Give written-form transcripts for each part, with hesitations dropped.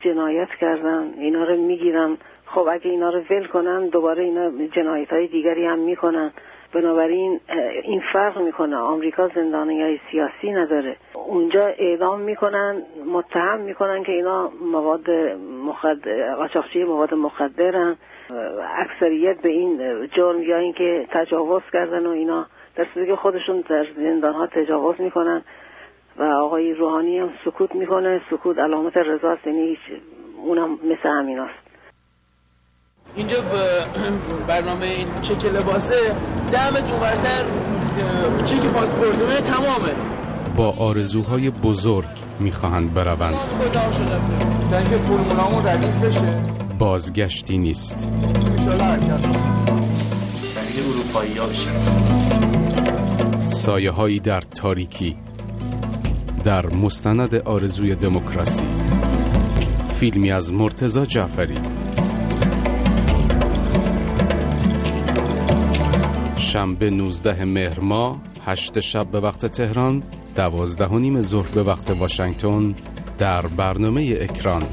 جنایت کردن، اینا رو میگیرن. خب اگه اینا رو ول کنن دوباره اینا جنایت‌های دیگری هم میکنن. بنابراین این فرق میکنه. آمریکا زندانیای سیاسی نداره، اونجا اعدام میکنن، متهم میکنن که اینا قاچاقچی مواد مخدرن. اکثریت به این جرم یا اینکه تجاوز کردن و اینا، در صورتی که خودشون در زندان‌ها تجاوز میکنن. و آقای روحانی هم سکوت میکنه. سکوت علامت رضاست، یعنی هیچ، اونم مثل همیناست. اینجا برنامه این چک لباسه دمتون ورتر چک پاسپورتونه تمامه. با آرزوهای بزرگ میخواهند بروند. تنگ فرمولامون ردیف بشه. بازگشتی نیست. تنگی اروپایی ها بشه. سایه هایی در تاریکی، در مستند آرزوی دموکراسی، فیلمی از مرتضی جعفری. شنبه 19 مهر ماه 8 شب به وقت تهران، 12:30 ظهر به وقت واشنگتن، در برنامه اکران.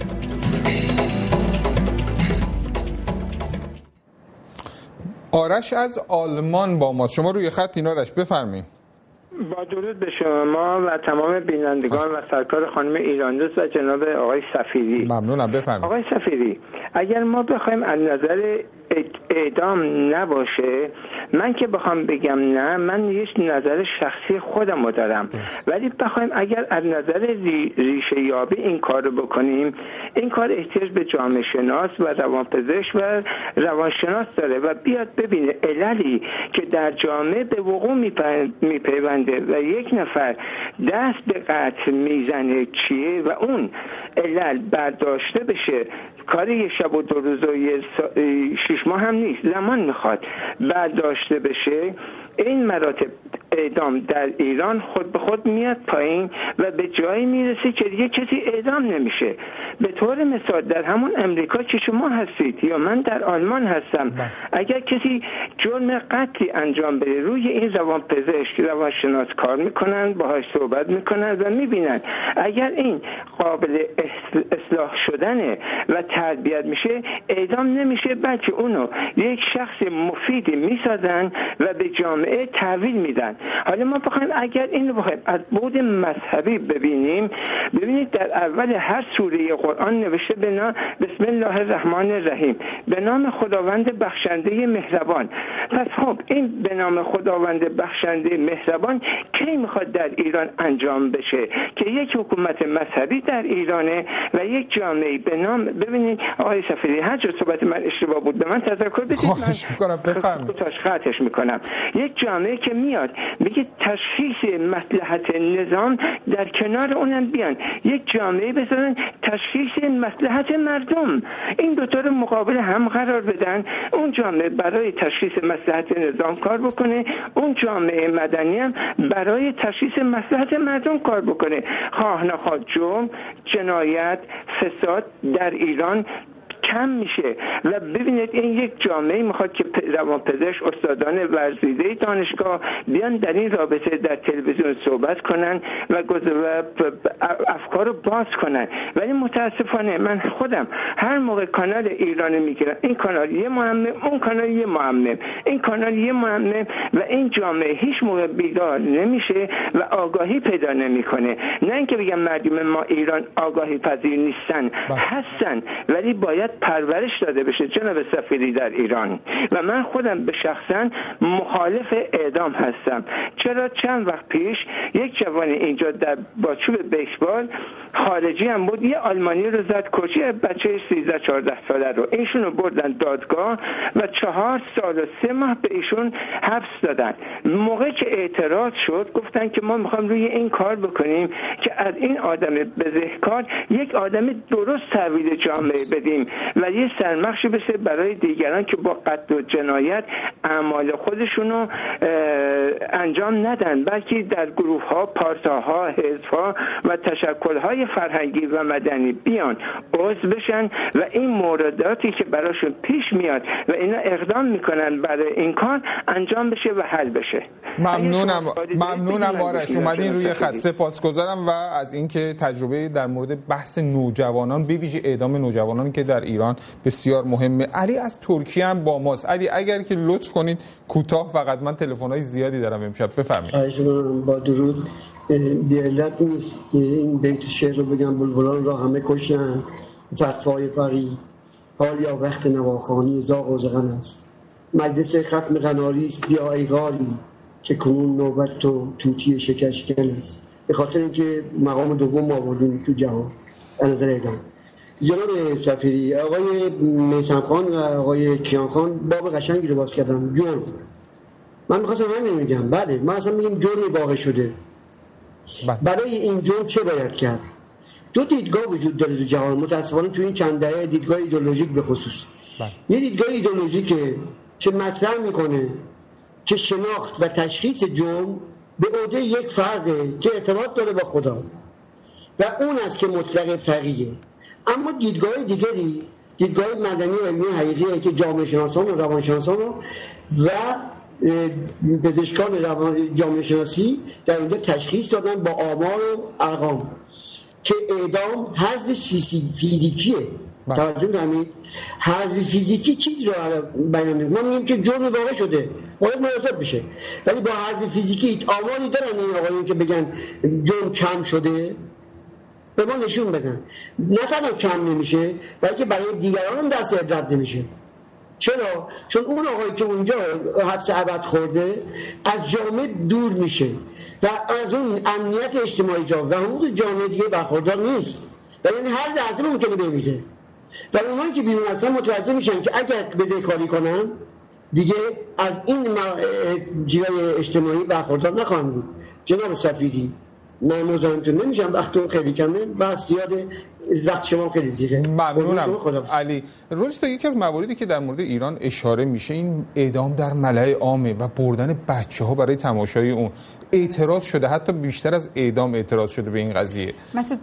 آرش از آلمان با ماست. شما روی خط این آرش بفرمایید. با درود به شما و تمام بینندگان و سرکار خانم ایراندوست و جناب آقای سفیری. ممنونم، بفرمایید. آقای سفیری، اگر ما بخوایم از نظر اعدام نباشه، من که بخوام بگم نه، من یه نظر شخصی خودم رو دارم، ولی بخوایم اگر از نظر ریشه یابی این کار رو بکنیم، این کار احتیاج به جامعه شناس و روانپزشک و روانشناس داره و بیاد ببینه عللی که در جامعه به وقوع میپیونده و یک نفر دست به قتل میزنه چیه و اون علل برداشته بشه. کار یه شب و 2 روز و 6 ماه هم نیست، زمان میخواد برداشته بشه. این مراتب اعدام در ایران خود به خود میاد پایین و به جایی میرسه که دیگه کسی اعدام نمیشه. به طور مثال در همون امریکا که شما هستید یا من در آلمان هستم، اگر کسی جرم قتلی انجام بده، روی این روانپزشک روانشناس کار میکنن، باهاش صحبت میکنن و میبینن اگر این قابل اصلاح شدنه و تربیت میشه، اعدام نمیشه، بلکه اونو یک شخص مفیدی میسازن و به جامعه تحویل میدن. حالا ما بخوایم اگر این رو بخوایم از بعد مذهبی ببینیم، ببینید در اول هر سوره قرآن نوشته بسم الله الرحمن الرحیم، به نام خداوند بخشنده مهربان. پس خب این به نام خداوند بخشنده مهربان کی میخواد در ایران انجام بشه؟ که یک حکومت مذهبی در ایرانه و یک جامعه به نام، ببینید آقای سفیری، هر جا صحبت من اشتباه بود به من تذکر بدید، من خطاش میکنم. یک جامعه که میاد میگه تشخیص مصلحت نظام در کنار اونم بیان، یک جامعه بسازن تشخیص مصلحت مردم، این دو تا رو مقابل هم قرار بدن. اون جامعه برای تشخیص مصلحت نظام کار بکنه، اون جامعه مدنی هم برای تشخیص مصلحت مردم کار بکنه. خواه نخواه جرم، جنایت، فساد در ایران کم میشه. و ببینید این یک جامعه میخواد که روانپزشک، استادان ورزیده دانشگاه بیان در این رابطه در تلویزیون صحبت کنن و افکار رو باز کنن. ولی متاسفانه من خودم هر موقع کانال ایرانی میگیرم، این کانال یه معمم، اون کانال یه معمم، این کانال یه معمم، و این جامعه هیچ موقع بیدار نمیشه و آگاهی پیدا نمیکنه. نه اینکه بگم مردم ما ایران آگاهی پذیر نیستن، هستن، ولی باید پرورش داده بشه جناب سفیری در ایران. و من خودم به شخصا مخالف اعدام هستم. چرا؟ چند وقت پیش یک جوان اینجا در با چوب بیسبال، خارجی هم بود، یه آلمانی رو زد، کشی بچه 13-14 ساله رو. ایشون رو بردن دادگاه و 4 سال و 3 ماه به ایشون حبس دادن. موقع که اعتراض شد گفتن که ما میخوام روی این کار بکنیم که از این آدم بزهکار یک آدم درست تحویل جامعه بدیم و یه سرمخشی بشه برای دیگران که با قتل و جنایت اعمال خودشونو انجام ندن، بلکه در گروه ها، پارتاها، حزب ها و تشکل های فرهنگی و مدنی بیان عضو بشن و این مورداتی که براشون پیش میاد و اینا اقدام میکنن برای این کار انجام بشه و حل بشه. ممنونم آرش اومدین روی خط. سپاسگزارم و از اینکه تجربه در مورد بحث نوجوانان به ویژه اعدام نوجوانان که در ایران بسیار مهمه. علی از ترکیه هم با ماست. علی اگر که لطف کنید کوتاه، فقط من تلفن‌های زیادی دارم امشب، بفرمایید. با درود. بی علت نیست این بیت شعر رو بگم بلبلان را همه کشتن فتوای پری، حال یا وقت نواخوانی زاغ و زغن است. مجلس ختم قناری است بیا ای غالی، که کنون نوبت تو توتی شکشکن است. به خاطر اینکه مقام دوم آوردیم تو جهان از نظر اعدام. جناب سفیری، آقای میثم خان و آقای کیان خان باب قشنگی رو باز کردن. جرم، من می‌خواستم همین میگم. بله، ما اصلا میگیم جرمی واقع شده. برای این جرم چه باید کرد؟ دو دیدگاه وجود داره تو جهان، متأسفانه تو این چند دهه دیدگاه ایدئولوژیک به خصوص. یه دیدگاه ایدئولوژیکه که مطرح میکنه که شناخت و تشخیص جرم به عهده یک فرده که ارتباط داره با خدا و اون است که مطلق فقیه. اما دیدگاه دیگری، دیدگاه مدنی و علمی حقیقیه که جامعه شناسان و روانشناسان و پزشکان جامعه شناسی در اونجا تشخیص دادن با آمار و ارقام که اعدام حذف فیزیکیه. توجه کنید، حذف فیزیکی چیز رو بیان می‌کنه. ما میگیم که جرم واقع شده، باید محاسب بشه، ولی با حذف فیزیکی آماری دارن این آقایون که بگن جرم کم شده؟ به ما نشون بدن. نه تنها کم نمیشه، بلکه برای دیگران هم دست عبرت نمیشه. چرا؟ چون اون آقایی که اونجا حبس ابد خورده از جامعه دور میشه و از اون امنیت اجتماعی جامعه و حقوق جامعه دیگه برخوردار نیست و یعنی هر لحظه ممکنه بمیره. و اونایی که بیرون هستن متوجه میشن که اگر بذاری کاری کنن دیگه از این جیرای اجتماعی برخوردار نخواهند بود. جناب سفیری، من مزاحمتون نمیشم، وقتتون خیلی کمه، بس زیاده، وقت شما خیلی زیاده. ممنونم علی. روز یکی از مواردی که در مورد ایران اشاره میشه این اعدام در ملأ عامه و بردن بچه‌ها برای تماشای اون. اعتراض شده، حتی بیشتر از اعدام اعتراض شده به این قضیه. مسعود،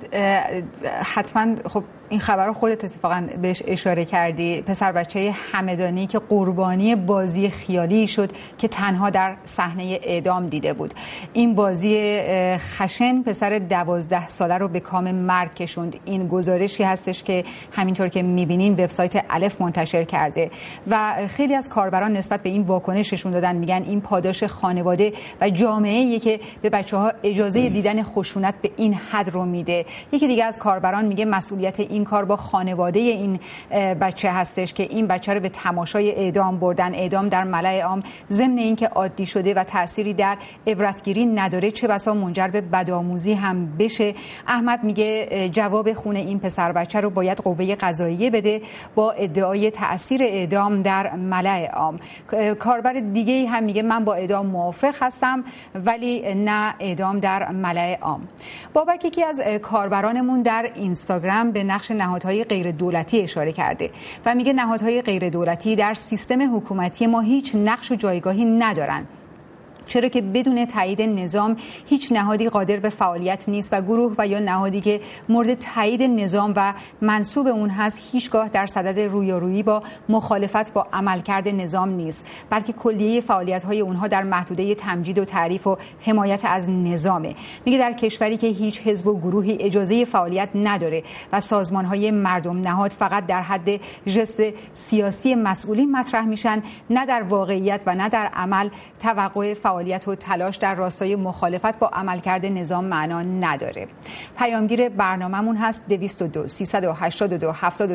حتما خب این خبر رو خودت اتفاقا بهش اشاره کردی، پسر بچه همدانی که قربانی بازی خیالی شد که تنها در صحنه اعدام دیده بود. این بازی خشن پسر 12 ساله رو به کام مرگ کشوند. این گزارشی هستش که همینطور که می‌بینین وبسایت الف منتشر کرده و خیلی از کاربران نسبت به این واکنششون دادن، میگن این پاداش خانواده و جامعه‌ای که به بچه‌ها اجازه دیدن خشونت به این حد رو میده. یکی دیگه از کاربران میگه مسئولیت این کار با خانواده این بچه هستش که این بچه رو به تماشای اعدام بردن. اعدام در ملأ عام ضمن اینکه عادی شده و تأثیری در عبرتگیری نداره، چه بسا منجر به بدآموزی هم بشه. احمد میگه جواب خون این پسر بچه رو باید قوه قضاییه بده با ادعای تأثیر اعدام در ملأ عام. کاربر دیگه هم میگه من با اعدام موافق هستم ولی نه اعدام در ملأ عام. بابک یکی از کاربرانمون در اینستاگرام به نقش نهادهای غیر دولتی اشاره کرده و میگه نهادهای غیر دولتی در سیستم حکومتی ما هیچ نقش و جایگاهی ندارن، چرا که بدون تایید نظام هیچ نهادی قادر به فعالیت نیست و گروه و یا نهادی که مورد تایید نظام و منسوب اون هست هیچگاه در صدد رویارویی با مخالفت با عملکرد نظام نیست، بلکه کلیه فعالیت‌های اونها در محدوده تمجید و تعریف و حمایت از نظامه. میگه در کشوری که هیچ حزب و گروهی اجازه فعالیت نداره و سازمان‌های مردم نهاد فقط در حد ژست سیاسی مسئولین مطرح میشن، نه در واقعیت و نه در عمل توقع فعالیت و تلاش در راستای مخالفت با عملکرد نظام معنا نداره. پیامگیر برنامه‌مون هست 202 382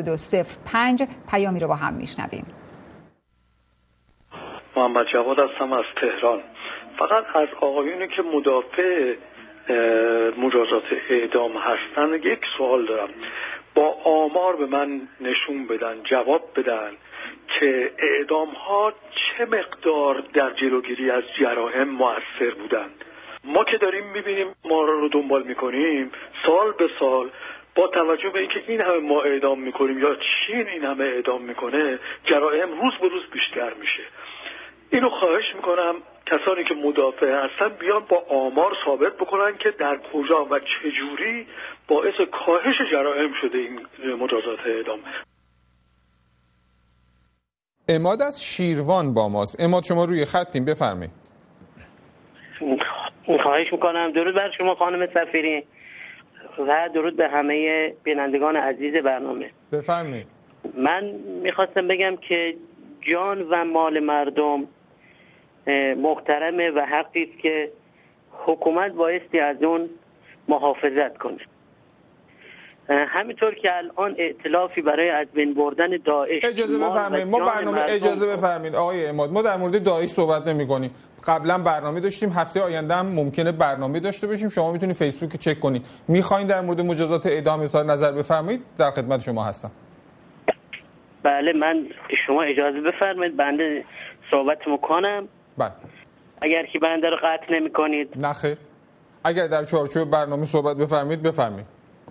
7205. پیامی رو با هم میشنویم. محمد جواد هستم از تهران. فقط از آقایونی که مدافع مجازات اعدام هستن یک سوال دارم. با آمار به من نشون بدن، جواب بدن که اعدام ها چه مقدار در جلوگیری از جرائم مؤثر بودند. ما که داریم میبینیم، ما رو دنبال میکنیم، سال به سال با توجه به اینکه این همه ما اعدام میکنیم یا چین این همه اعدام میکنه، جرایم روز به روز بیشتر میشه. اینو خواهش میکنم کسانی که مدافع هستن بیان با آمار ثابت بکنن که در کجا و چجوری باعث کاهش جرایم شده این مجازات اعدام. عماد از شیروان با ماست. عماد شما روی خطیم، بفرمایید. خواهش میکنم. درود بر شما خانم سفیری و درود به همه بینندگان عزیز برنامه. بفرمایید. من میخواستم بگم که جان و مال مردم محترمه و حقی است که حکومت بایستی از اون محافظت کنه. همینطور که الان ائتلافی برای از بین بردن داعش. اجازه بفرمایید ما برنامه اجازه بفرمایید آقای عماد، ما در مورد داعش صحبت نمی‌کنیم. قبلا برنامه داشتیم، هفته آینده هم ممکنه برنامه داشته باشیم. شما میتونید فیسبوک چک کنید. میخواین در مورد مجازات اعدام اظهار نظر بفرمایید، در خدمت شما هستم. بله، من شما اجازه بفرمایید بنده صحبت میکنم. بله. اگر که بنده رو قطع نمی‌کنید. نه خیر. اگر در چارچوب برنامه صحبت بفرمایید بفرمایید.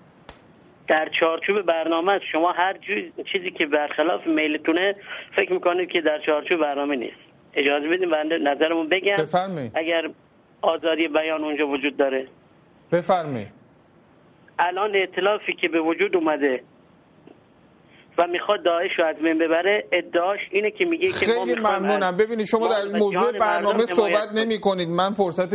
در چارچوب برنامه شما هر چیزی که برخلاف میلتونه فکر میکنید که در چارچوب برنامه نیست. اجازه بدید بنده نظرمو بگم. بفرمایید. اگر آزادی بیان اونجا وجود داره. بفرمایید. الان ائتلافی که به وجود اومده و میخواد داعش رو از بین ببره، ادعاش اینه که میگه که ما خیلی ممنونم. ببینید شما در موضوع برنامه صحبت نمی‌کنید. من فرصت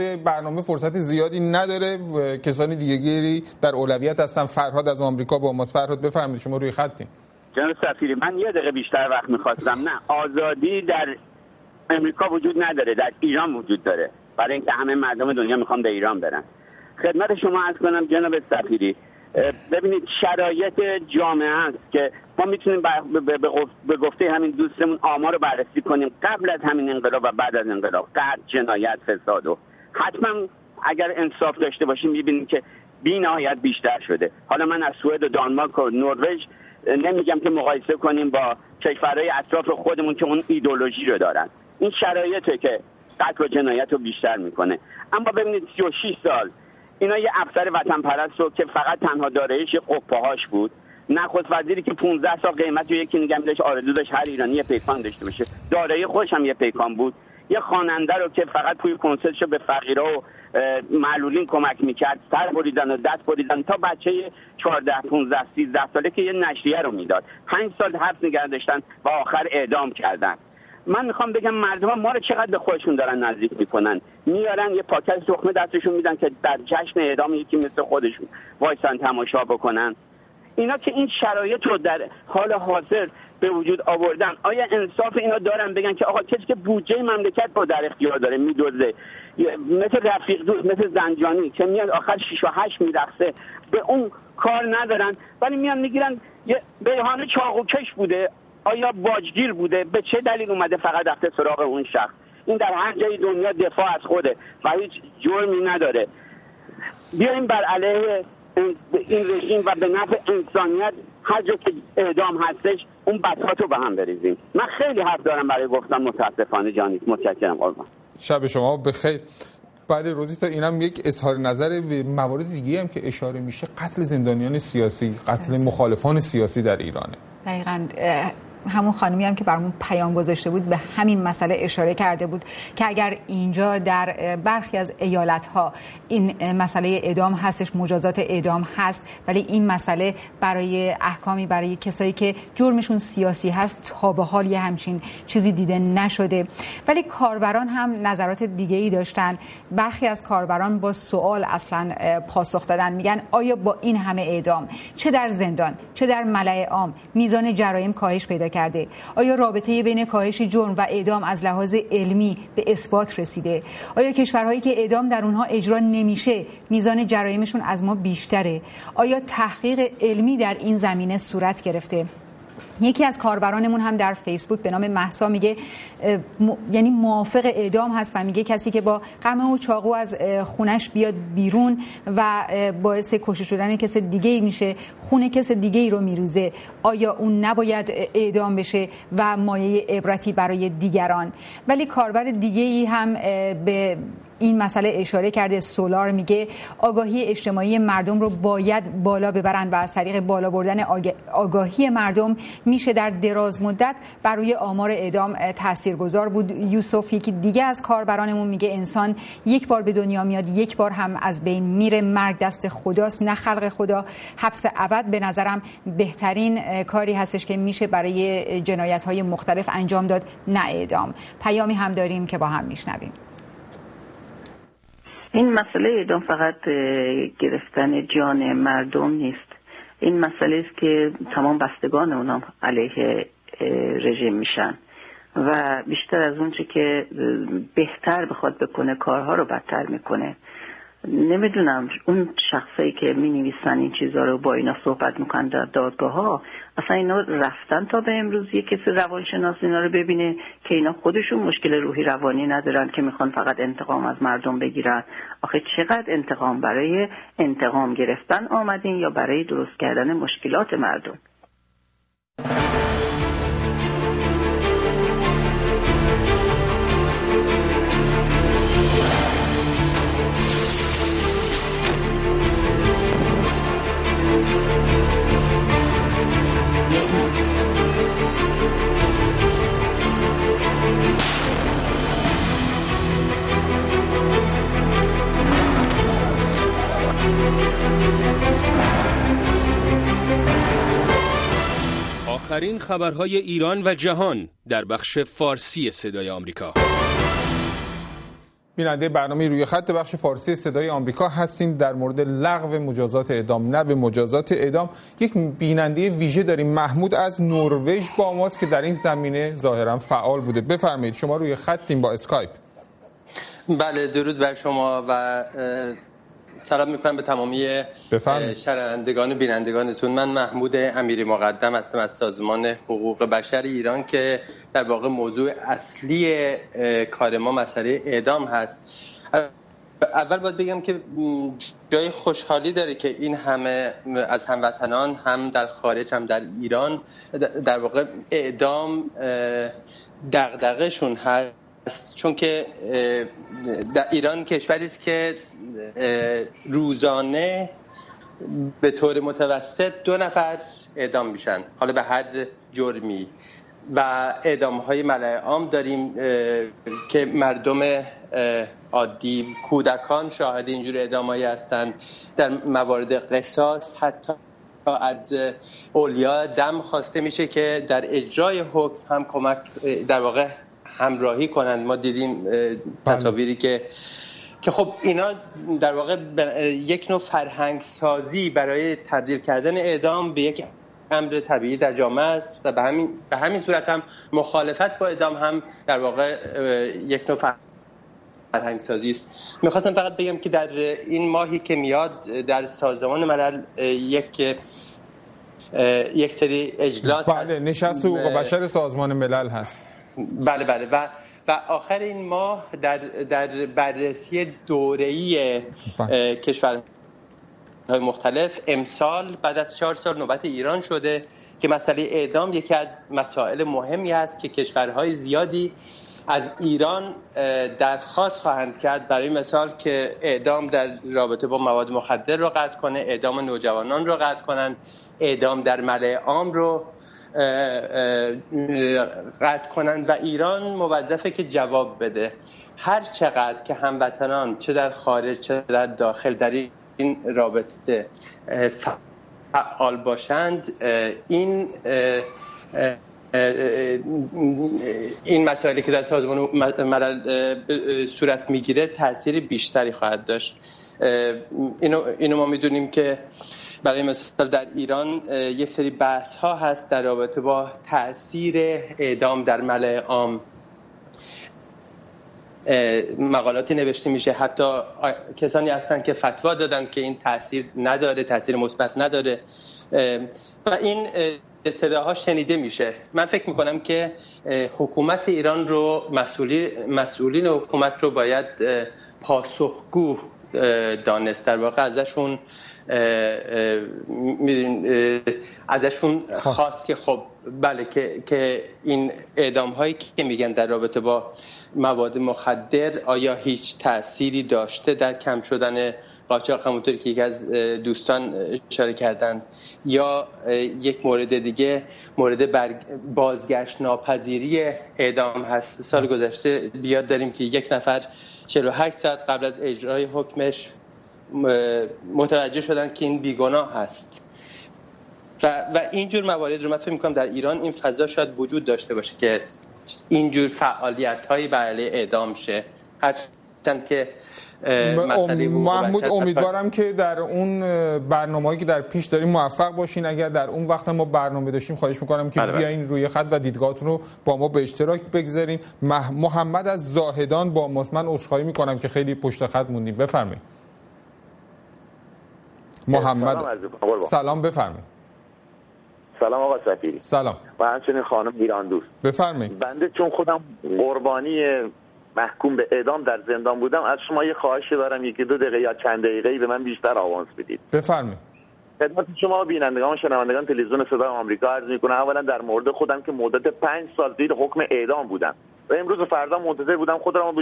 زیادی نداره. کسانی دیگری در اولویت هستن. فرهاد از آمریکا با ماست. فرهاد بفرمایید، شما روی خطین. جناب سفیری، من یه دقیقه بیشتر وقت می‌خواستم. نه، آزادی در امریکا وجود نداره، در ایران وجود داره. برای اینکه همه مردم دنیا میخوان به ایران برن. خدمت شما عرض کنم جناب سفیری، ببینید شرایط جامعه است که ما میتونیم به گفته همین دوستمون آمار رو بررسی کنیم قبل از همین انقلاب و بعد از انقلاب، قتل، جنایت، فساد و حتما اگر انصاف داشته باشیم میبینیم که بی‌نهایت بیشتر شده. حالا من از سوئد و دانمارک و نروژ نمیگم که مقایسه کنیم با کشورهای اطراف خودمون که اون ایدئولوژی رو دارن. این شرایطه که قتل و جنایت رو بیشتر میکنه. اما ببینید 36 سال اینا یه افسر وطن پرست رو که فقط تنها داراییش قبه‌هاش بود، نخست وزیری که 15 سال قیمت رو یکی نگه می‌داشت، آرزو داشت هر ایرانی یه پیکان داشته باشه، دارایی خودش هم یه پیکان بود، یه خواننده رو که فقط پول کنسرتشو به فقیرا و معلولین کمک می‌کرد، سر بریدن و دست بریدن تا بچه 14 15 13 ساله که یه نشریه رو میداد 5 سال حبس نگه داشتن و آخر اعدام کردن. من میخوام بگم مردم ما رو چقدر به خودشون دارن نزدیک میکنن، میارن یه پاکت تخمه دستشون میدن که در جشن اعدام یکی مثل خودشون وایسن تماشا بکنن. اینا که این شرایط رو در حال حاضر به وجود آوردن، آیا انصاف اینا دارن بگن که آقا کسی که بودجه مملکت رو در اختیار داره میدوزه، مثل رفیق دوست، مثل زنجانی که میاد آخر 6 و 8 میرقصه، به اون کار ندارن ولی میان میگیرن یه بهانه چاقوکش بوده، آیا باجگیر بوده، به چه دلیل اومده فقط رفته سراغ اون شخص؟ این در هر جای دنیا دفاع از خوده و هیچ جرمی نداره. بیایم بر علیه این رژیم و به نفع انسانیت هر جا که اعدام هستش اون بساط رو به هم بریزیم. من خیلی حرف دارم برای گفتن، متاسفانه جانی. متشکرم قربان. شب شما بخیر. بله روزیتا، اینم یک اظهار نظر. موارد دیگه هم که اشاره میشه قتل زندانیان سیاسی، قتل مخالفان سیاسی در ایرانه. دقیقاً همون خانمی هم که برامون پیام گذاشته بود به همین مسئله اشاره کرده بود که اگر اینجا در برخی از ایالت‌ها این مسئله اعدام هستش، مجازات اعدام هست، ولی این مسئله برای احکامی برای کسایی که جرمشون سیاسی هست تا به حال یه همچین چیزی دیده نشده. ولی کاربران هم نظرات دیگه‌ای داشتن. برخی از کاربران با سوال اصلا پاسخ دادن، میگن آیا با این همه اعدام چه در زندان چه در ملأ عام میزان جرایم کاهش پیدا کرده؟ آیا رابطه بین کاهش جرم و اعدام از لحاظ علمی به اثبات رسیده؟ آیا کشورهایی که اعدام در اونها اجرا نمیشه میزان جرایمشون از ما بیشتره؟ آیا تحقیق علمی در این زمینه صورت گرفته؟ یکی از کاربرانمون هم در فیسبوک به نام مهسا میگه یعنی موافق اعدام هست و میگه کسی که با قمع و چاقو از خونش بیاد بیرون و باعث کشته شدن کس دیگه‌ای میشه، خون کس دیگه‌ای رو میروزه، آیا اون نباید اعدام بشه و مایه عبرتی برای دیگران؟ ولی کاربر دیگه‌ای هم به این مسئله اشاره کرده. سولار میگه آگاهی اجتماعی مردم رو باید بالا ببرن و از طریق بالا بردن آگاهی مردم میشه در دراز مدت بر روی آمار اعدام تاثیرگذار بود. یوسف یکی دیگه از کاربرانمون میگه انسان یک بار به دنیا میاد، یک بار هم از بین میره. مرگ دست خداست نه خلق خدا. حبس ابد به نظرم بهترین کاری هستش که میشه برای جنایت‌های مختلف انجام داد، نه اعدام. پیامی هم داریم که با هم میشنویم. این مسئله اعدام فقط گرفتن جان مردم نیست. این مسئله است که تمام بستگان اونام علیه رژیم میشن و بیشتر از اون چه که بهتر بخواد بکنه کارها رو بدتر میکنه. نمیدونم اون شخصایی که می نویسن این چیزها رو با اینا صحبت میکنن در دادگاه ها، اصلا اینا رفتن تا به امروز یک کسی روانشناس اینا رو ببینه که اینا خودشون مشکل روحی روانی ندارن که میخوان فقط انتقام از مردم بگیرن؟ آخه چقدر انتقام برای انتقام گرفتن آمدین یا برای درست کردن مشکلات مردم؟ آخرین خبرهای ایران و جهان در بخش فارسی صدای آمریکا. بیننده برنامه روی خط بخش فارسی صدای آمریکا هستین. در مورد لغو مجازات اعدام، نه به مجازات اعدام، یک بیننده ویژه داریم. محمود از نروژ با ماست که در این زمینه ظاهرا فعال بوده. بفرمایید، شما روی خطین با اسکایپ. بله، درود بر شما و سلام میکنم به تمامی شنوندگان و بینندگانتون. من محمود امیری مقدم هستم از سازمان حقوق بشر ایران که در واقع موضوع اصلی کار ما مسئله اعدام هست. اول باید بگم که جای خوشحالی داره که این همه از هموطنان هم در خارج هم در ایران در واقع اعدام دغدغه‌شون هست، چون که در ایران کشوری است که روزانه به طور متوسط 2 نفر اعدام میشن، حالا به هر جرمی، و اعدام‌های ملأ عام داریم که مردم عادی، کودکان شاهد اینجور اعدام‌هایی هستند. در موارد قصاص حتی از اولیا دم خواسته میشه که در اجرای حکم هم کمک در واقع همراهی کنند. ما دیدیم تصاویری که خب اینا در واقع یک نوع فرهنگ سازی برای تبدیل کردن اعدام به یک امر طبیعی در جامعه است و به همین صورت هم مخالفت با اعدام هم در واقع یک نوع فرهنگ سازی است. میخواستم فقط بگم که در این ماهی که میاد در سازمان ملل یک سری اجلاس هست. نشست حقوق بشر سازمان ملل هست. بله و آخر این ماه در بررسی دوره‌ای کشورهای مختلف امسال بعد از 4 سال نوبت ایران شده که مسئله اعدام یکی از مسائل مهمی است که کشورهای زیادی از ایران درخواست خواهند کرد، برای مثال که اعدام در رابطه با مواد مخدر رو قطع کنه، اعدام نوجوانان رو قطع کنن، اعدام در ملأ عام رو قطع کنند و ایران موظفه که جواب بده. هر چقدر که هموطنان چه در خارج چه در داخل در این رابطه فعال باشند، این مسائلی که در سازمان ملل صورت میگیره تأثیر بیشتری خواهد داشت. اینو ما میدونیم که برای مثال در ایران یک سری بحث ها هست در رابطه با تأثیر اعدام در ملأ عام. مقالاتی نوشته میشه، حتی کسانی هستن که فتوا دادن که این تأثیر نداره، تأثیر مثبت نداره و این صداها شنیده میشه. من فکر میکنم که حکومت ایران رو مسئولین حکومت رو باید پاسخگو دانست، در واقع ازشون ازشون خواست که خب بله که این اعدام هایی که میگن در رابطه با مواد مخدر آیا هیچ تأثیری داشته در کم شدن قاچاق، همونطوری که یکی از دوستان اشاره کردن، یا یک مورد دیگه مورد بازگشت ناپذیری اعدام هست. سال گذشته بیاد داریم که یک نفر 48 ساعت قبل از اجرای حکمش متوجه شدن که این بیگناه هست و اینجور موارد رو من فکر می‌کنم در ایران این فضا شاید وجود داشته باشه که اینجور فعالیت‌های بر علیه اعدام شه. هرچند که محمود امیدوارم که در اون برنامه‌ای که در پیش داریم موفق باشین. اگر در اون وقت ما برنامه داشتیم خواهش می‌کنم که بیاین روی خط و دیدگاهتون رو با ما به اشتراک بگذارین. محمد از زاهدان با ماست. من عذرخواهی می‌کنم که خیلی پشت خط موندیم. بفرمایید محمد. سلام بفرمایید. سلام آقا سفیری. سلام. و همچنین خانم ایران دوست. بفرمایید. بنده چون خودم قربانی محکوم به اعدام در زندان بودم، از شما یه خواهشی دارم، یکی دو دقیقه یا چند دقیقه‌ای به من بیشتر آوانس بدید. بفرمایید. خدمت شما بینندگان و شنوندگان تلویزیون صدای آمریکا عرض می‌کنم اولا در مورد خودم که مدت 5 سال زیر حکم اعدام بودم و امروز و فردا منتظر بودم خود را به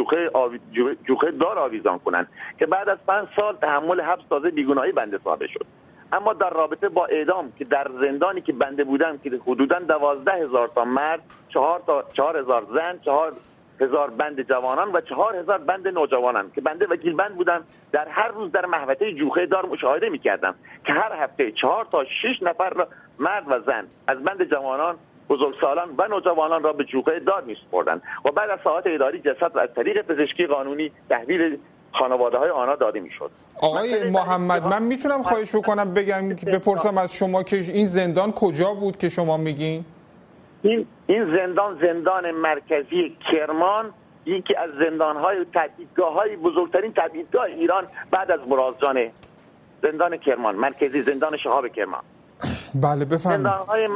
جوخه دار آویزان کنن که بعد از 5 سال تحمل حبس تازه بیگناهی بنده صادر شد. اما در رابطه با اعدام که در زندانی که بنده بودم که حدوداً 12,000 تا مرد، 4,000 زن، 4,000 بند جوانان و 4,000 بند نوجوانان که بنده وکیل بند بودم، در هر روز در محوطه جوخه دار مشاهده می‌کردم که هر هفته 4 تا 6 نفر مرد و زن از بند جوانان، بزرگسالان و نوجوانان را به جوخه دار می‌سپردند و بعد از ساعات اداری جسد را از طریق پزشکی قانونی تحویل خانواده‌های آنها داده می‌شد. آقای محمد من میتونم خواهش بکنم بپرسم از شما که این زندان کجا بود که شما میگین؟ این زندان مرکزی کرمان، یکی از زندان‌های تبعیدگاه‌های بزرگترین تبعیدگاه ایران بعد از مرازجان، زندان کرمان مرکزی، زندان شهاب کرمان. بله بفرمایید.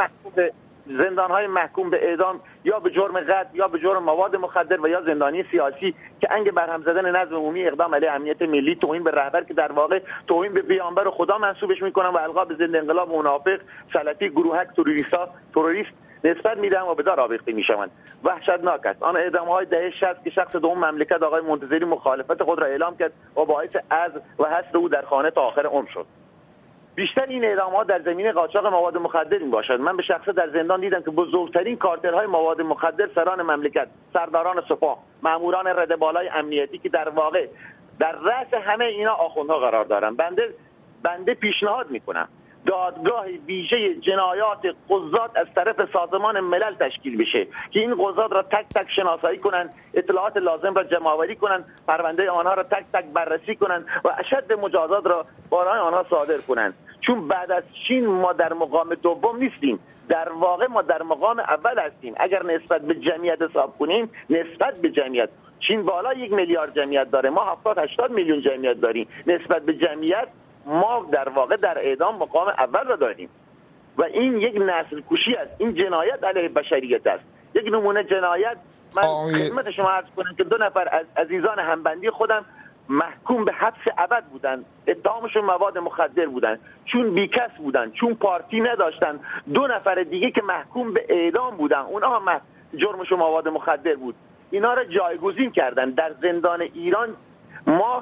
زندان‌های محکوم به اعدام یا به جرم قتل یا به جرم مواد مخدر و یا زندانی سیاسی که انگ برهم زدن نظم عمومی، اقدام علیه امنیت ملی، توهین به رهبر که در واقع توهین به پیامبر خدا منسوبش میکنن و القاب ضد انقلاب، منافق، سلفی، گروهک، تروریست نسبت میدن و به دار آویخته میشوند. وحشتناک است. آن اعدام‌های دهه 60 که شخص دوم مملکت آقای منتظری مخالفت خود را اعلام کرد و باعث عزل و حبس او در خانه تا آخر عمر شد. بیشتر این اعدام‌ها در زمینه قاچاق مواد مخدر باشد. من به شخصه در زندان دیدم که بزرگترین کارتل‌های مواد مخدر سران مملکت، سرداران سپاه، ماموران رده بالای امنیتی که در واقع در رأس همه اینا آخوندها قرار دارن. بنده پیشنهاد میکنم دادگاه ویژه جنایات قضات از طرف سازمان ملل تشکیل بشه که این قضات را تک تک شناسایی کنن، اطلاعات لازم را جمع آوری کنن، پرونده آنها را تک تک بررسی کنن و اشد مجازات را برای آنها صادر کنن. چون بعد از چین ما در مقام دوم نیستیم، در واقع ما در مقام اول هستیم. اگر نسبت به جمعیت حساب کنیم، نسبت به جمعیت چین بالا 1 میلیارد جمعیت داره، ما 70-80 میلیون جمعیت داریم. نسبت به جمعیت ما در واقع در اعدام مقام اول را داریم و این یک نسل کشی است. این جنایت علیه بشریت است، یک نمونه جنایت. من خدمت شما عرض کنم که 2 نفر از عزیزان همبندی خودم محکوم به حبس ابد بودن، اتهامشون مواد مخدر بودن، چون بیکس بودن، چون پارتی نداشتن. 2 نفر دیگه که محکوم به اعدام بودن، اونها هم جرمشون مواد مخدر بود، اینا را جایگزین کردن. در زندان ایران ما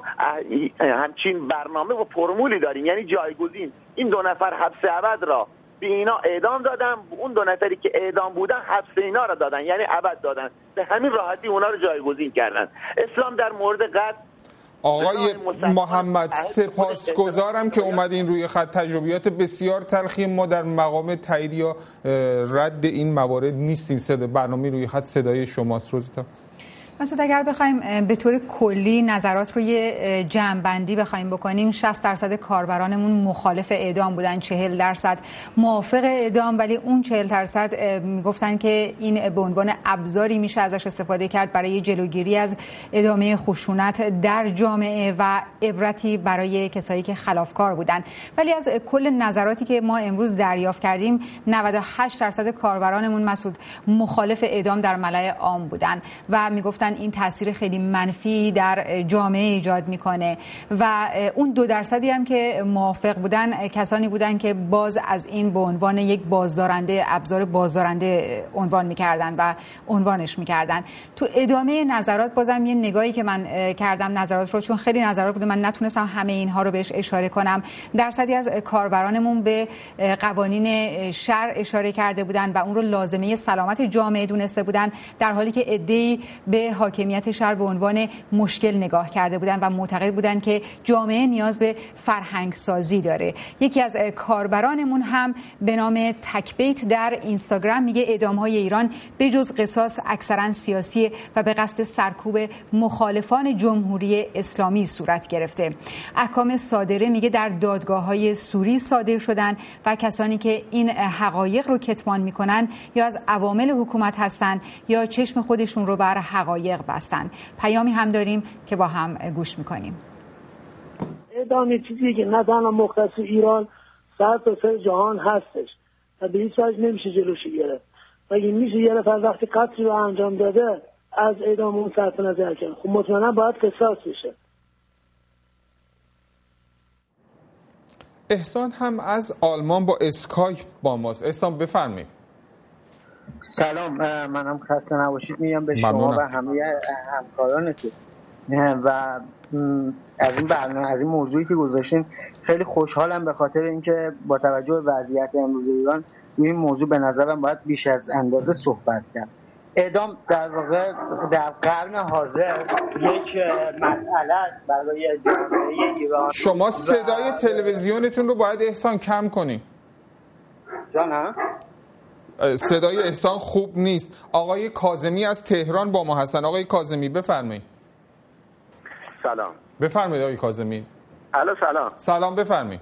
همچین برنامه و فرمولی داریم، یعنی جایگزین. این 2 نفر حبس ابد را به اینا اعدام دادن، اون 2 نفری که اعدام بودن حبس اینا را دادن، یعنی ابد دادن. به همین راحتی اونا رو جایگزین کردن. اسلام در مورد قتل آقای محمد سپاسگزارم که اومدین روی خط. تجربیات بسیار تلخی، ما در مقام تایید یا رد این موارد نیستیم. برنامه روی خط صدای شماست. روزتا مسعود، اگر بخوایم به طور کلی نظرات رو یه جمع‌بندی بخوایم بکنیم، 60% کاربرانمون مخالف اعدام بودن، 40% موافق اعدام، ولی اون 40% میگفتن که این به عنوان ابزاری میشه ازش استفاده کرد برای جلوگیری از ادامه خشونت در جامعه و عبرتی برای کسایی که خلافکار بودن. ولی از کل نظراتی که ما امروز دریافت کردیم، 98% کاربرانمون مسعود مخالف اعدام در ملأ عام بودن و میگفتن گفتن این تاثیر خیلی منفی در جامعه ایجاد میکنه و اون 2% هم که موافق بودن کسانی بودن که باز از این به عنوان یک بازدارنده، ابزار بازدارنده عنوان میکردن و عنوانش میکردن. تو ادامه نظرات بازم یه نگاهی که من کردم نظرات رو، چون خیلی نظرات بوده من نتونستم همه اینها رو بهش اشاره کنم، درصدی از کاربرانمون به قوانین شرع اشاره کرده بودن و اون رو لازمه سلامت جامعه دونسته بودن، در حالی که عده‌ای به حاکمیت شرع به عنوان مشکل نگاه کرده بودن و معتقد بودن که جامعه نیاز به فرهنگ سازی داره. یکی از کاربرانمون هم به نام تکبیت در اینستاگرام میگه اعدام‌های ایران به جز قصاص اکثرا سیاسی و به قصد سرکوب مخالفان جمهوری اسلامی صورت گرفته. احکام صادره میگه در دادگاه‌های سوری صادر شدن و کسانی که این حقایق رو کتمان میکنن یا از عوامل حکومت هستن یا چشم خودشون رو بر حقایق بستن. پیامی هم داریم که با هم گوش میکنیم. اعدام چیزی که نه تنها مختص ایران، سر تا سر جهان هستش و به هیچ وجه نمیشه جلوشی گرفت. اگه میشه یه نفر وقتی قتلی رو انجام داده از اعدام اون صرف نظر کنه، خب مطمئنا باید قصاص بشه. احسان هم از آلمان با اسکایپ با ماست. احسان بفرمایید. سلام، منم خسته نباشید میگم به شما و همه همکارانتون و از این برنامه، از این موضوعی که گذاشتین خیلی خوشحالم به خاطر اینکه با توجه به وضعیت امروز ایران روی این موضوع به نظرم باید بیش از اندازه صحبت کرد. اعدام در واقع در قرن حاضر یک مسئله است برای جامعه ایران. شما صدای تلویزیونتون رو باید احسان کم کنین. جانم؟ صدای احسان خوب نیست. آقای کاظمی از تهران با ما هستن. آقای کاظمی بفرمایید. سلام. بفرمایید آقای کاظمی. الو سلام. سلام بفرمایید.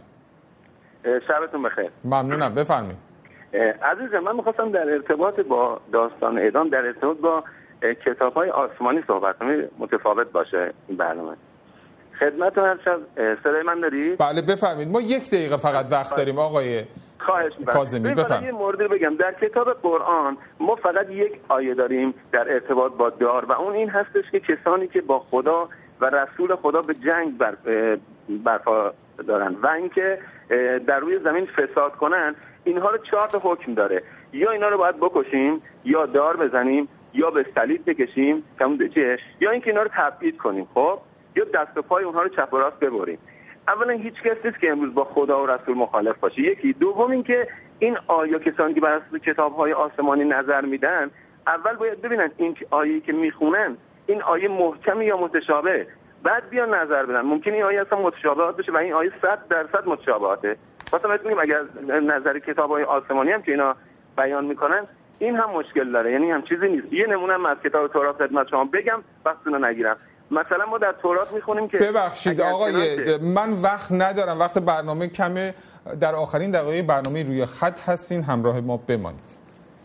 شبتون بخیر. ممنونم بفرمایید. عزیزم من می‌خواستم در ارتباط با داستان اعدام در ارتباط با کتاب‌های آسمانی صحبت کنم، متفاوت باشه این برنامه. خدمتتون هستم. صدای من دارید؟ بله بفرمایید. ما 1 دقیقه فقط وقت داریم آقای کاظمی. بفرمایید. یه موردی بگم، در کتاب قرآن ما فقط یک آیه داریم در ارتباط با دار و اون این هستش که کسانی که با خدا و رسول خدا به جنگ برپا دارن و اینکه در روی زمین فساد کنن، اینها رو 4 تا حکم داره. یا اینا رو باید بکشیم، یا دار بزنیم، یا به صلیب بکشیم یا اینکه اینا رو تبعید کنیم، خب، یا دست و پای اونها رو چپ و راست ببریم. اولا هیچ کس نیست که امروز با خدا و رسول مخالف باشه. یکی. دوم اینکه این آیه کسانی که بر اساس کتاب‌های آسمانی نظر میدن، اول باید ببینن این آیه‌ای که میخونن این آیه محکمی یا متشابه، بعد بیان نظر بدن. ممکنه این آیه اصلا متشابهات بشه و این آیه 100% متشابهاته. مثلا بهتون میگم اگر نظر کتاب‌های آسمانی هم که اینا بیان میکنن این هم مشکل داره، یعنی هم چیزی نیست. یه نمونه از کتاب تورات خدمت شما بگم وقتتون رو نگیرم. مثلا ما در تورات میخونیم که ببخشید آقای من وقت ندارم، وقت برنامه کمه، در آخرین دقایق برنامه روی خط هستین، همراه ما بمانید.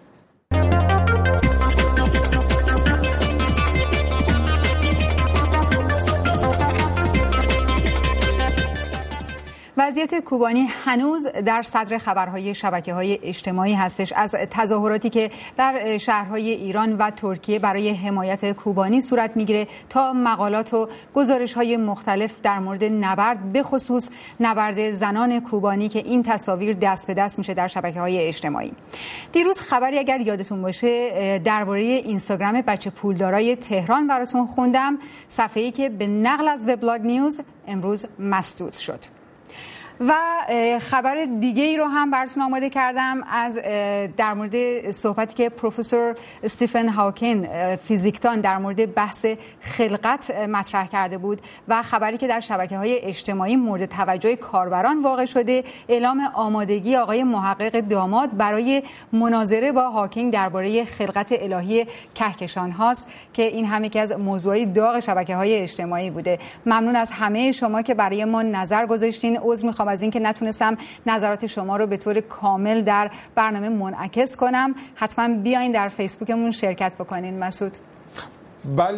وضعیت کوبانی هنوز در صدر خبرهای شبکه‌های اجتماعی هستش. از تظاهراتی که در شهرهای ایران و ترکیه برای حمایت کوبانی صورت میگیره تا مقالات و گزارش‌های مختلف در مورد نبرد، به خصوص نبرد زنان کوبانی که این تصاویر دست به دست میشه در شبکه‌های اجتماعی. دیروز خبری اگر یادتون باشه درباره اینستاگرام بچه پولدارای تهران براتون خوندم، صفحه‌ای که به نقل از وبلاگ نیوز امروز مسدود شد. و خبر دیگه ای رو هم براتون آماده کردم از در مورد صحبتی که پروفسور استیفن هاکین فیزیکدان در مورد بحث خلقت مطرح کرده بود و خبری که در شبکه‌های اجتماعی مورد توجه کاربران واقع شده، اعلام آمادگی آقای محقق داماد برای مناظره با هاکین درباره خلقت الهی کهکشان هاست که این هم یکی از موضوعات داغ شبکه‌های اجتماعی بوده. ممنون از همه شما که برای ما نظر گذاشتین. عذر می‌خوام از اینکه نتونستم نظرات شما رو به طور کامل در برنامه منعکس کنم. حتما بیاین در فیسبوکمون شرکت بکنین. مسعود. بله،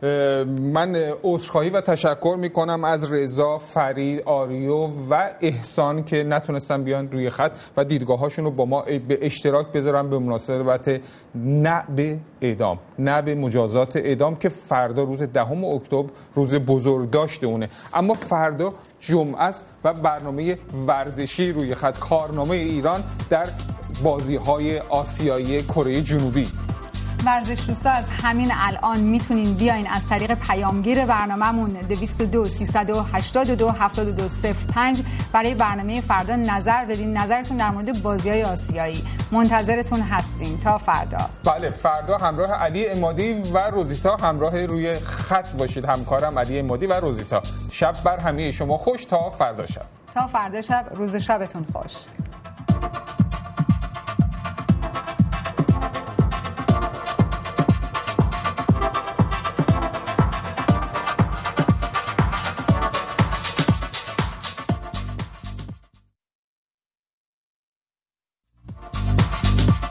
من عذرخواهی و تشکر میکنم از رضا، فرید، آریو و احسان که نتونستن بیان روی خط و دیدگاهاشون رو با ما به اشتراک بذارن به مناسبت نه به اعدام، نه به مجازات اعدام که فردا روز 10 اکتبر روز بزرگداشت اونه. اما فردا جمعه است و برنامه ورزشی روی خط، کارنامه ایران در بازی‌های آسیایی کره جنوبی. ورزش دوستا از همین الان میتونین بیاین از طریق پیامگیر برنامه‌مون 222 382 7205 برای برنامه فردا نظر بدین، نظرتون در مورد بازی‌های آسیایی. منتظرتون هستیم تا فردا. بله، فردا همراه علی عمادی و روزیتا همراه روی خط باشید. همکارم علی عمادی و روزیتا. شب بر همه شما خوش تا فردا شب. تا فردا شب، روز شبتون خوش.